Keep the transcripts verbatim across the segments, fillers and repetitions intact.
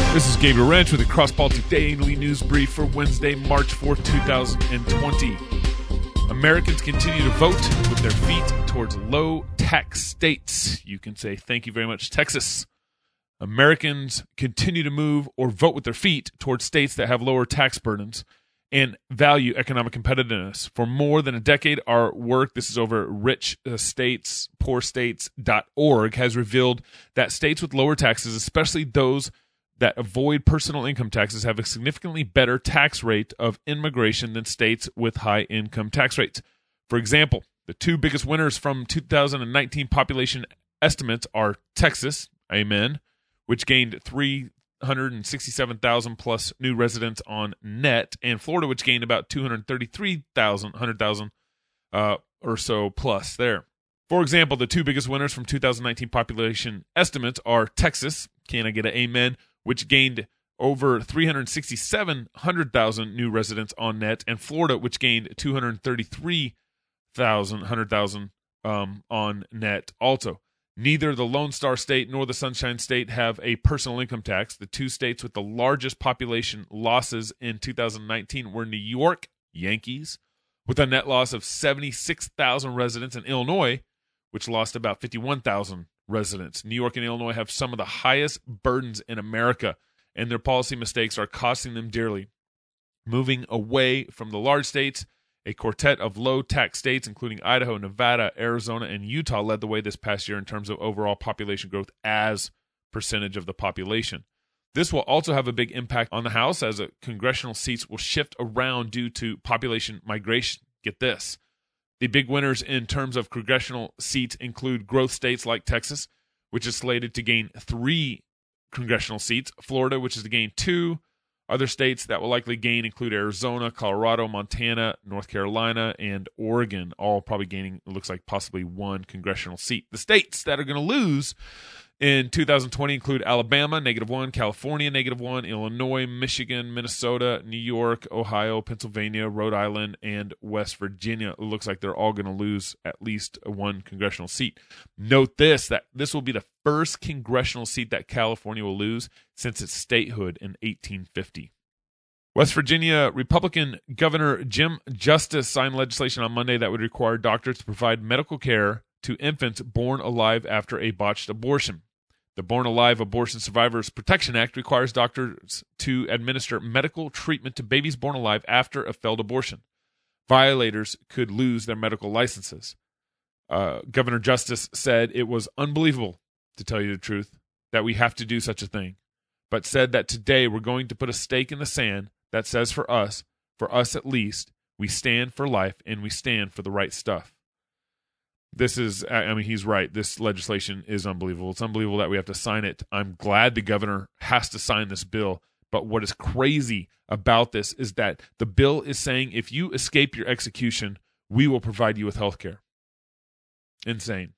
This is Gabriel Wrench with the Cross Politic Daily News Brief for Wednesday, March fourth, two thousand twenty. Americans continue to vote with their feet towards low-tax states. You can say thank you very much, Texas. Americans continue to move or vote with their feet towards states that have lower tax burdens and value economic competitiveness. For more than a decade, our work, this is over at rich states poor states dot org, has revealed that states with lower taxes, especially those that avoid personal income taxes, have a significantly better tax rate of immigration than states with high income tax rates. For example, the two biggest winners from two thousand nineteen population estimates are Texas, amen, which gained three hundred sixty-seven thousand plus new residents on net, and Florida, which gained about two hundred thirty-three thousand, one hundred thousand uh, or so plus there. For example, the two biggest winners from two thousand nineteen population estimates are Texas, can I get an amen, which gained over three hundred sixty-seven thousand new residents on net, and Florida, which gained two hundred thirty-three thousand, one hundred thousand um, on net also. Neither the Lone Star State nor the Sunshine State have a personal income tax. The two states with the largest population losses in two thousand nineteen were New York, Yankees, with a net loss of seventy-six thousand residents, and Illinois, which lost about fifty-one thousand residents. New York and Illinois have some of the highest burdens in America, and their policy mistakes are costing them dearly. Moving away from the large states, a quartet of low-tax states, including Idaho, Nevada, Arizona, and Utah, led the way this past year in terms of overall population growth as percentage of the population. This will also have a big impact on the House, as a congressional seats will shift around due to population migration. Get this. The big winners in terms of congressional seats include growth states like Texas, which is slated to gain three congressional seats, Florida, which is to gain two. Other states that will likely gain include Arizona, Colorado, Montana, North Carolina, and Oregon, all probably gaining, it looks like, possibly one congressional seat. The states that are going to lose in two thousand twenty include Alabama, negative one, California, negative one, Illinois, Michigan, Minnesota, New York, Ohio, Pennsylvania, Rhode Island, and West Virginia. It looks like they're all going to lose at least one congressional seat. Note this, that this will be the first congressional seat that California will lose since its statehood in eighteen fifty. West Virginia Republican Governor Jim Justice signed legislation on Monday that would require doctors to provide medical care to infants born alive after a botched abortion. The Born Alive Abortion Survivors Protection Act requires doctors to administer medical treatment to babies born alive after a failed abortion. Violators could lose their medical licenses. Uh, Governor Justice said it was unbelievable, to tell you the truth, that we have to do such a thing, but said that today we're going to put a stake in the sand that says for us, for us at least, we stand for life and we stand for the right stuff. This is, I mean, he's right. This legislation is unbelievable. It's unbelievable that we have to sign it. I'm glad the governor has to sign this bill. But what is crazy about this is that the bill is saying if you escape your execution, we will provide you with health care. Insane.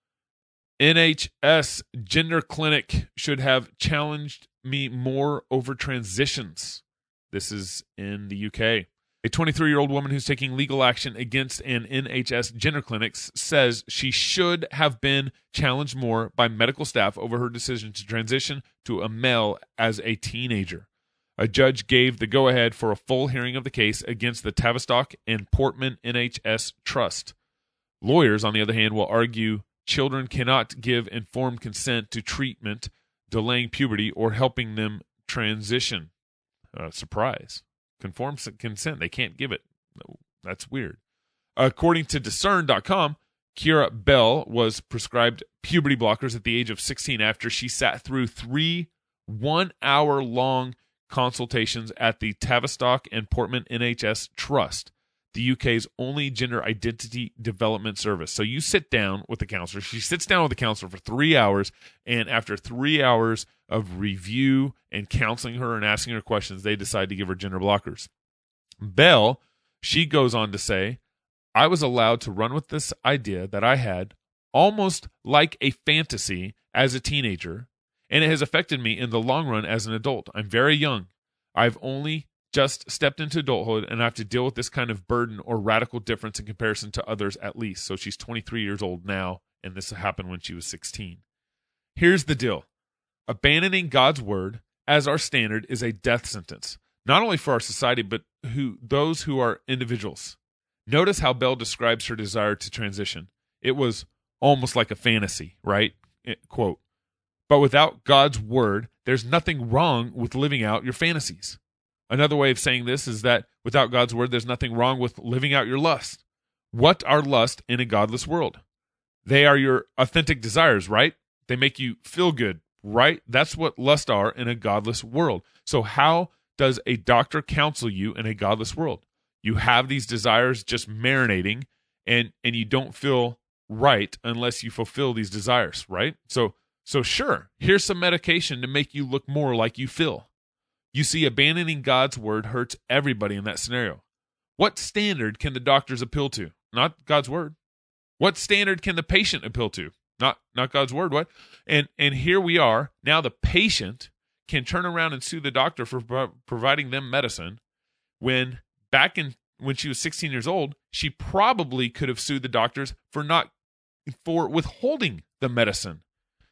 N H S Gender Clinic should have challenged me more over transitions. This is in the U K. A twenty-three-year-old woman who's taking legal action against an N H S gender clinic says she should have been challenged more by medical staff over her decision to transition to a male as a teenager. A judge gave the go-ahead for a full hearing of the case against the Tavistock and Portman N H S Trust. Lawyers, on the other hand, will argue children cannot give informed consent to treatment, delaying puberty, or helping them transition. Uh, surprise. Conform consent. They can't give it. No, that's weird. According to discern dot com, Kira Bell was prescribed puberty blockers at the age of sixteen after she sat through three one-hour-long consultations at the Tavistock and Portman N H S Trust, the U K's only gender identity development service. So you sit down with the counselor. She sits down with the counselor for three hours, and after three hours of review and counseling her and asking her questions, they decide to give her gender blockers. Bell, she goes on to say, I was allowed to run with this idea that I had almost like a fantasy as a teenager, and it has affected me in the long run as an adult. I'm very young. I've only just stepped into adulthood, and I have to deal with this kind of burden or radical difference in comparison to others at least. So she's twenty-three years old now, and this happened when she was sixteen. Here's the deal. Abandoning God's word as our standard is a death sentence, not only for our society, but who those who are individuals. Notice how Bell describes her desire to transition. It was almost like a fantasy, right? It, quote, but without God's word, there's nothing wrong with living out your fantasies. Another way of saying this is that without God's word, there's nothing wrong with living out your lust. What are lust in a godless world? They are your authentic desires, right? They make you feel good, right? That's what lust are in a godless world. So how does a doctor counsel you in a godless world? You have these desires just marinating, and and you don't feel right unless you fulfill these desires, right? So so sure, here's some medication to make you look more like you feel. You see, abandoning God's word hurts everybody in that scenario. What standard can the doctors appeal to? Not God's word. What standard can the patient appeal to? Not not God's word. What? And and here we are. Now the patient can turn around and sue the doctor for pro- providing them medicine when back in when she was sixteen years old, she probably could have sued the doctors for not for withholding the medicine.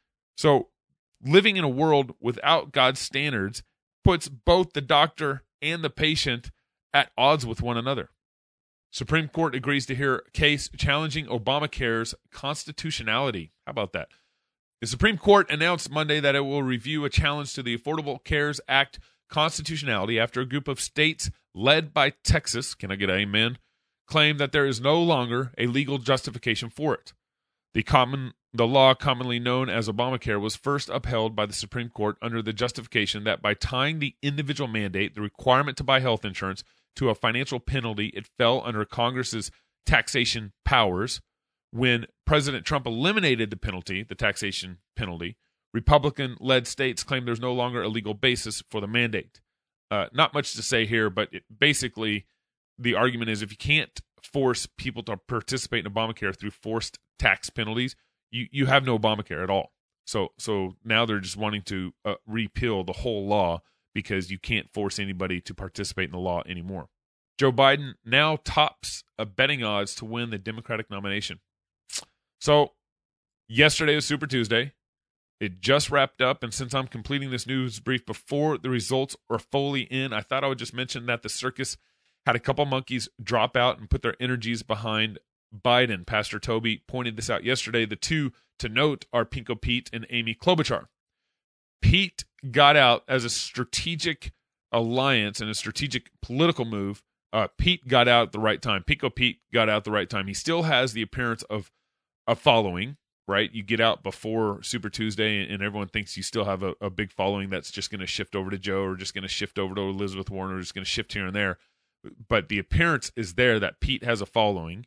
So living in a world without God's standards puts both the doctor and the patient at odds with one another. Supreme Court agrees to hear a case challenging Obamacare's constitutionality. How about that? The Supreme Court announced Monday that it will review a challenge to the Affordable Cares Act constitutionality after a group of states led by Texas, can I get an amen, claim that there is no longer a legal justification for it. The common the law commonly known as Obamacare was first upheld by the Supreme Court under the justification that by tying the individual mandate, the requirement to buy health insurance, to a financial penalty, it fell under Congress's taxation powers. When President Trump eliminated the penalty, the taxation penalty, Republican-led states claimed there's no longer a legal basis for the mandate. Uh, not much to say here, but it, basically the argument is if you can't force people to participate in Obamacare through forced tax penalties, you, you have no Obamacare at all. So so now they're just wanting to uh, repeal the whole law because you can't force anybody to participate in the law anymore. Joe Biden now tops a betting odds to win the Democratic nomination. So yesterday was Super Tuesday. It just wrapped up, and since I'm completing this news brief before the results are fully in, I thought I would just mention that the circus had a couple monkeys drop out and put their energies behind Biden. Pastor Toby pointed this out yesterday. The two to note are Pinko Pete and Amy Klobuchar. Pete got out as a strategic alliance and a strategic political move. Uh, Pete got out at the right time. Pinko Pete got out at the right time. He still has the appearance of a following, right? You get out before Super Tuesday and everyone thinks you still have a, a big following that's just going to shift over to Joe or just going to shift over to Elizabeth Warren or just going to shift here and there. But the appearance is there that Pete has a following.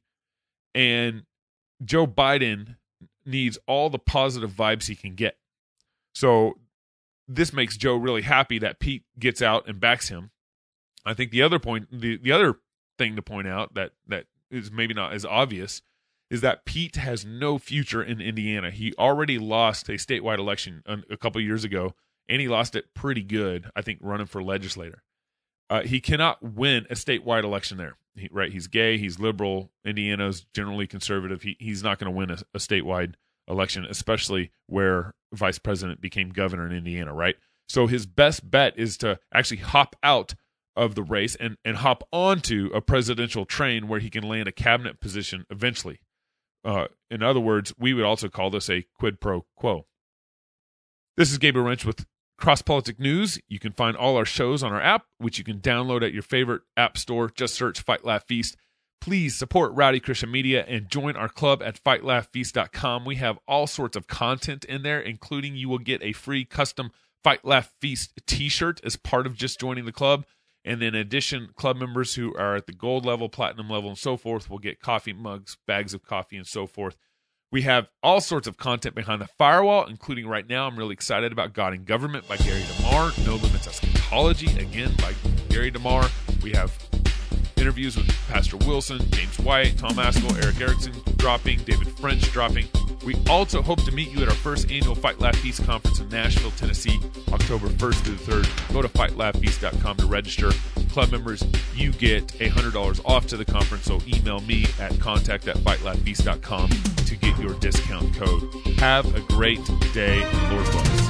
And Joe Biden needs all the positive vibes he can get. So this makes Joe really happy that Pete gets out and backs him. I think the other point, the, the other thing to point out that, that is maybe not as obvious is that Pete has no future in Indiana. He already lost a statewide election a couple of years ago, and he lost it pretty good, I think, running for legislator. Uh, he cannot win a statewide election there, he, right? He's gay, he's liberal, Indiana's generally conservative. He, he's not going to win a, a statewide election, especially where vice president became governor in Indiana, right? So his best bet is to actually hop out of the race and, and hop onto a presidential train where he can land a cabinet position eventually. Uh, in other words, we would also call this a quid pro quo. This is Gabriel Wrench with Cross Politic News. You can find all our shows on our app, which you can download at your favorite app store. Just search Fight Laugh Feast. Please support Rowdy Christian Media and join our club at fight laugh feast dot com. We have all sorts of content in there, including you will get a free custom Fight Laugh Feast t-shirt as part of just joining the club. And then in addition, club members who are at the gold level, platinum level, and so forth will get coffee mugs, bags of coffee, and so forth. We have all sorts of content behind the firewall, including right now, I'm really excited about God and Government by Gary DeMar, No Limits Eschatology, again, by Gary DeMar. We have interviews with Pastor Wilson, James White, Tom Askell, Eric Erickson dropping, David French dropping. We also hope to meet you at our first annual Fight Laugh Feast conference in Nashville, Tennessee, October first through the third. Go to fight laugh feast dot com to register. Club members, you get one hundred dollars off to the conference, so email me at contact at fight laugh feast dot com to get your discount code. Have a great day. Lord bless.